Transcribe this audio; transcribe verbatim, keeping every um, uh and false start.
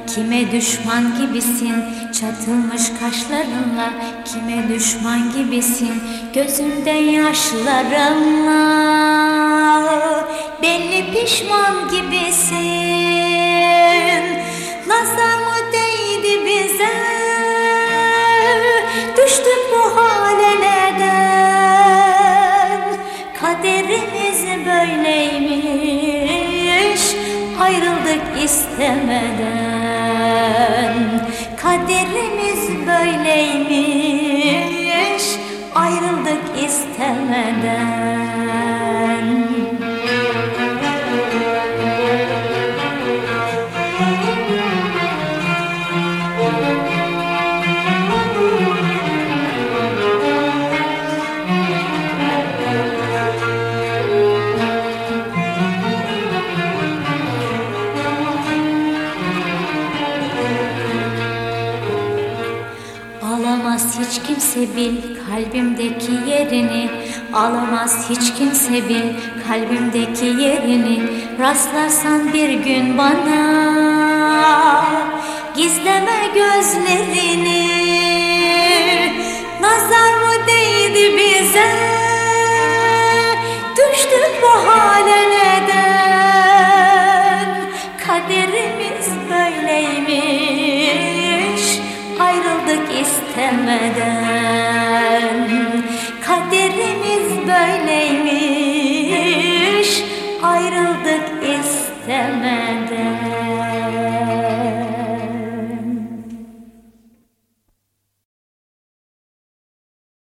Kime düşman gibisin çatılmış kaşlarınla, kime düşman gibisin gözünden yaşlarınla. Beni pişman gibisin, nazar mı değdi bize, düştük bu hale neden? Kaderimiz böyleymiş, ayrıldık istemeden. Kaderimiz böyleymiş, ayrıldık istemeden. Alamaz hiç kimse bil kalbimdeki yerini, alamaz hiç kimse bil kalbimdeki yerini. Rastlarsan bir gün bana, gizleme gözlerini. Nazar mı değdi bize, düştük bu hale neden? Kaderimiz böyleymiş, ayrıldık istemeden. Kaderimiz böyleymiş, ayrıldık istemeden.